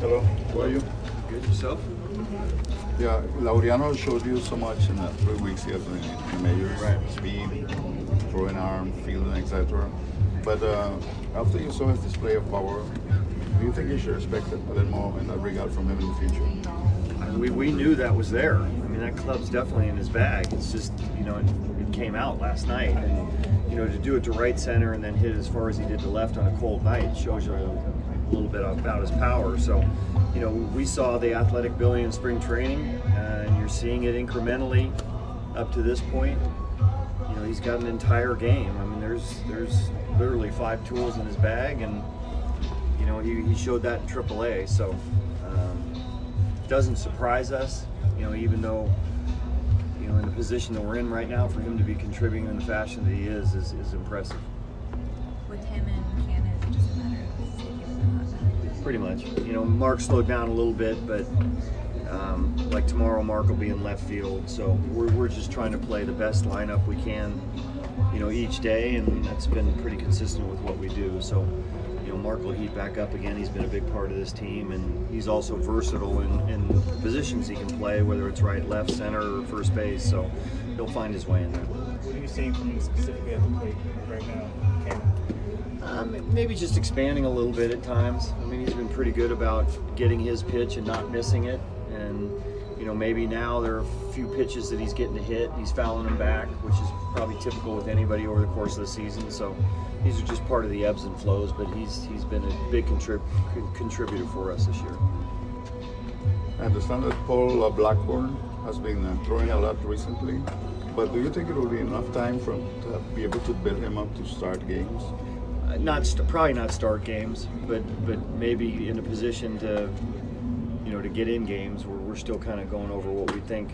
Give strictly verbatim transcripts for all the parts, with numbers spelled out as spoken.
Hello, how are you? Good, yourself? Yeah, Laureano showed you so much in the three weeks he has in the majors. Right. Speed, throwing arm, fielding, et cetera. But uh, after you saw his display of power, do you think you should expect a little more in that regard from him in the future? I mean, we, we knew that was there. I mean, that club's definitely in his bag. It's just, you know, it, it came out last night. And, you know, to do it to right center and then hit as far as he did to left on a cold night shows you a, a little bit about his power. So, you know, we saw the athletic ability in spring training, and you're seeing it incrementally up to this point. You know, he's got an entire game. I mean, there's there's literally five tools in his bag, and you know, he, he showed that in triple A. So, um, doesn't surprise us. You know, even though, you know, in the position that we're in right now, for him to be contributing in the fashion that he is is, is impressive. With him and Cannon, it doesn't matter if they give it or not. Pretty much. You know, Mark slowed down a little bit, but um, like tomorrow, Mark will be in left field. So we're, we're just trying to play the best lineup we can, you know, each day, and that's been pretty consistent with what we do. So, you know, Mark will heat back up again. He's been a big part of this team, and he's also versatile in, in positions he can play, whether it's right, left, center, or first base. So he'll find his way in there. What are you seeing from him specifically at the plate right now, Cannon? Um, maybe just expanding a little bit at times. I mean, he's been pretty good about getting his pitch and not missing it. And, you know, maybe now there are a few pitches that he's getting to hit, and he's fouling them back, which is probably typical with anybody over the course of the season. So these are just part of the ebbs and flows, but he's he's been a big contrib contributor for us this year. I understand that Paul uh, Blackburn has been uh, throwing a lot recently, but do you think it will be enough time for him to be able to build him up to start games? Uh, not st probably not start games, but but maybe in a position to, you know, to get in games. We're, we're still kind of going over what we think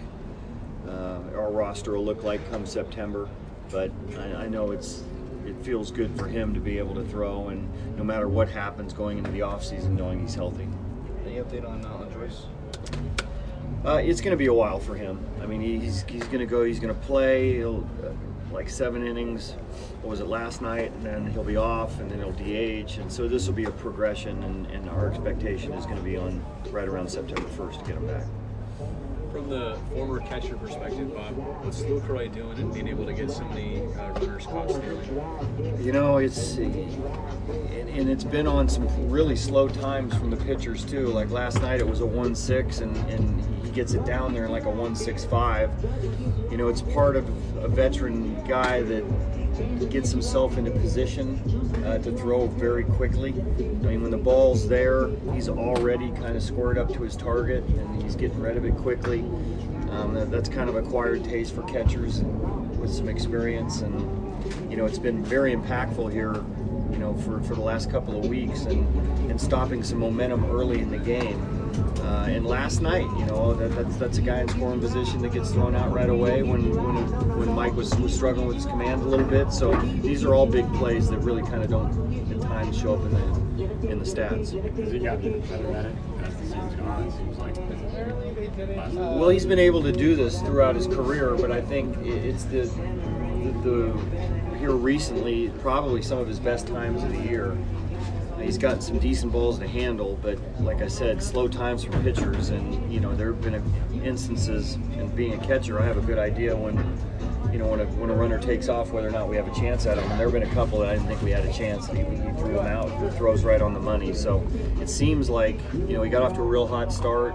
uh, our roster will look like come September, but I, I know it's it feels good for him to be able to throw, and no matter what happens going into the offseason, knowing he's healthy. Any update on, uh, on Joyce? Uh, it's going to be a while for him. I mean, he's he's going to go. He's going to play. He'll uh, like seven innings. What was it last night? And then he'll be off, and then he'll D H. And so this will be a progression, and, and our expectation is going to be on right around September first to get him back. From the former catcher perspective, Bob, what's Lucroy doing and being able to get so many uh, runners caught stealing? You know, it's and, and it's been on some really slow times from the pitchers too. Like last night, it was a one six, and and he gets it down there in like a one six five. You know, it's part of a veteran guy that gets himself into position uh, to throw very quickly. I mean, when the ball's there, he's already kind of scored up to his target, and he's getting rid of it quickly. Um, that, that's kind of acquired taste for catchers with some experience, and you know, it's been very impactful here, you know, for, for the last couple of weeks, and, and stopping some momentum early in the game. Uh, and last night, you know, that, that's that's a guy in scoring position that gets thrown out right away when when, when Mike was, was struggling with his command a little bit. So these are all big plays that really kind of don't at times show up in the in the stats. Has he gotten better at it as the season's gone on, it seems like? Well, he's been able to do this throughout his career, but I think it's the the, the here recently probably some of his best times of the year. He's gotten some decent balls to handle, but like I said, slow times for pitchers, and you know, there have been instances, and being a catcher, I have a good idea when, you know, when a, when a runner takes off, whether or not we have a chance at him. And there have been a couple that I didn't think we had a chance, and he, he threw them out. The throw's right on the money. So it seems like, you know, he got off to a real hot start,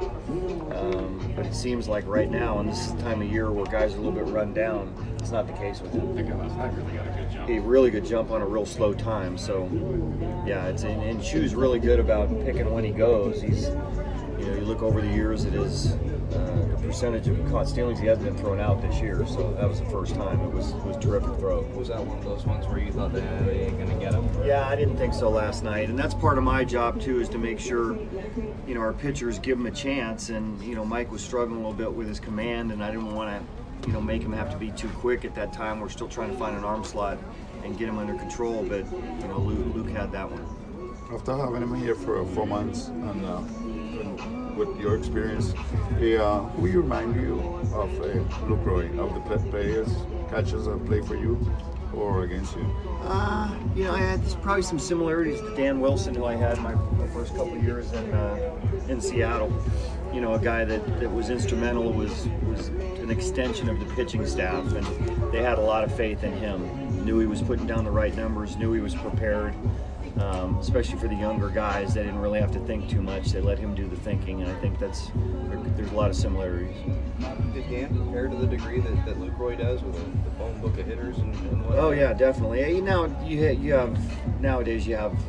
um, but it seems like right now, in this time of year where guys are a little bit run down, it's not the case with him. I think last night really got a good jump. A really good jump on a real slow time. So, yeah, it's and, and Chu's really good about picking when he goes. He's, you know, you look over the years at his uh, the percentage of caught stealings. He hasn't been thrown out this year, so that was the first time. It was it was a terrific throw. Was that one of those ones where you thought that they ain't gonna get him? Yeah, I didn't think so last night, and that's part of my job too, is to make sure, you know, our pitchers give him a chance. And you know, Mike was struggling a little bit with his command, and I didn't want to, you know, make him have to be too quick at that time. We're still trying to find an arm slot and get him under control, but you know, Luke, Luke had that one. After having him here for four months, and, uh, and with your experience, he, uh, who you remind you of uh, Lucroy, of the players, catchers that play for you or against you? Uh, you know, I had probably some similarities to Dan Wilson, who I had my first couple of years in uh, in Seattle. You know, a guy that, that was instrumental, was was an extension of the pitching staff, and they had a lot of faith in him. Knew he was putting down the right numbers, knew he was prepared, um, especially for the younger guys. They didn't really have to think too much. They let him do the thinking, and I think that's there, there's a lot of similarities. Did Dan compare to the degree that, that Luke Roy does with a, the phone book of hitters and, and what? Oh yeah, definitely. Now you ha- you have nowadays you have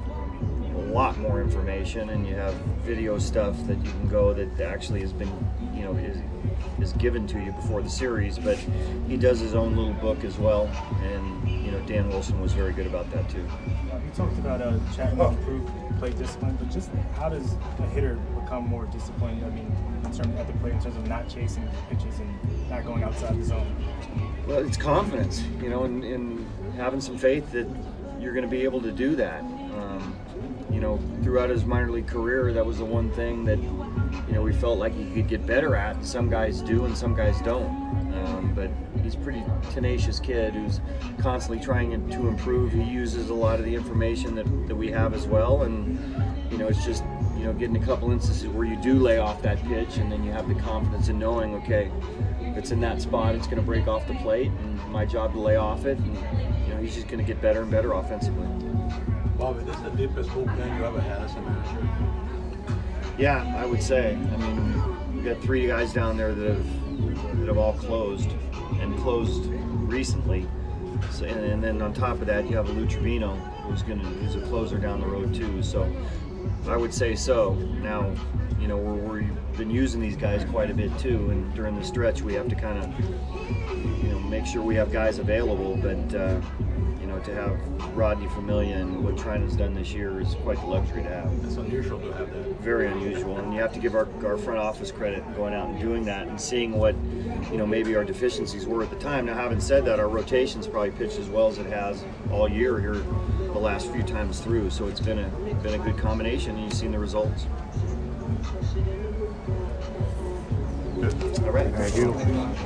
a lot more information, and you have video stuff that you can go that actually has been, you know, is is given to you before the series. But he does his own little book as well, and you know Dan Wilson was very good about that too. You talked about uh, Chapman improved plate discipline, but just how does a hitter become more disciplined? I mean, in terms at the plate, in terms of not chasing pitches and not going outside the zone. Well, it's confidence, you know, and, and having some faith that you're going to be able to do that. Um, you know, throughout his minor league career, that was the one thing that, you know, we felt like he could get better at. Some guys do and some guys don't. Um, but he's a pretty tenacious kid who's constantly trying to improve. He uses a lot of the information that, that we have as well. And, you know, it's just, you know, getting a couple instances where you do lay off that pitch, and then you have the confidence in knowing, okay, if it's in that spot, it's going to break off the plate, and my job to lay off it. And, you know, he's just going to get better and better offensively. Bobby, this is the deepest bullpen you ever had as a manager. Yeah, I would say. I mean, we've got three guys down there that have that have all closed and closed recently. So, and, and then on top of that, you have a Lou Trevino who's gonna who's a closer down the road too. So I would say so. Now, you know, we're, we've been using these guys quite a bit too, and during the stretch, we have to kind of, you know, make sure we have guys available. But uh, you know, to have Rodney Familia and what Trinan's done this year is quite the luxury to have. It's unusual to have that. Very unusual, and you have to give our, our front office credit going out and doing that and seeing what, you know, maybe our deficiencies were at the time. Now, having said that, our rotation's probably pitched as well as it has all year here the last few times through, so it's been a been a good combination, and you've seen the results. All right. Thank you.